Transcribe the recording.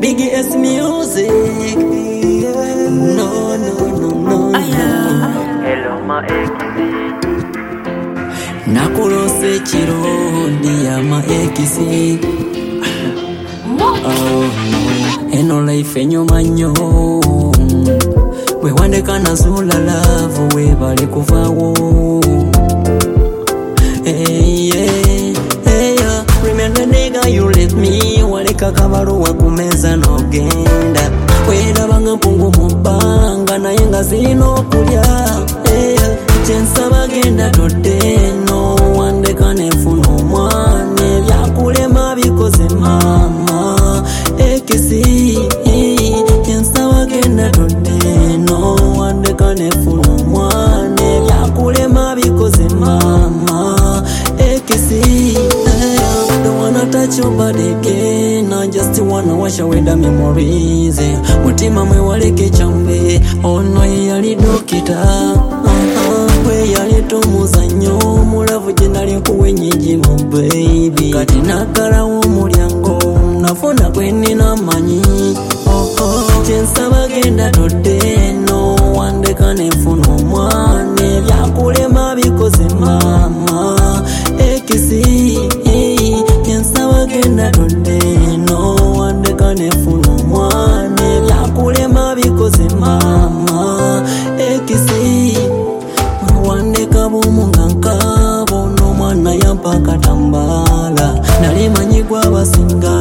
Big S music. No, no, no, no, no. Hello my exi. Nakulose chirondi ya ma exi. Oh no, eno life enyuma nnyo. We wandeka nazula love we bali kuvawo. Hey yeah, hey yeah. Remember nigga you left me. Waleka kabaruwa kumeza nogenda. Wera banga mpungu mubanga na yenga zino kulya. Hey yeah, chensa bagenda toteno. Wandeka nefuno mwane byakulema bikoze mama. Ekisi chensa bagenda toteno. Wandeka nefuno mwane byakulema bikoze mama. Ekisi don't wanna touch your body again. I just wanna wash away the memories. Mutima mwe waleke chambe. Ono yali dokita. We yali tumuzanyo. Mulavu jenali kuwenyeji mo baby. Kati nakala umulyango. Nafona kweni na manyi. Chensa bagenda toteno. Wandeka nefuno mwane. Byakulema bikoze mama. Ekisi chensa bagenda toteno. Wandeka nefuno mwane. Byakulema bikoze mama. Ekisi wandeka bumunga nkabo. No mwana yampaka tambala. Nali manyigwa basinga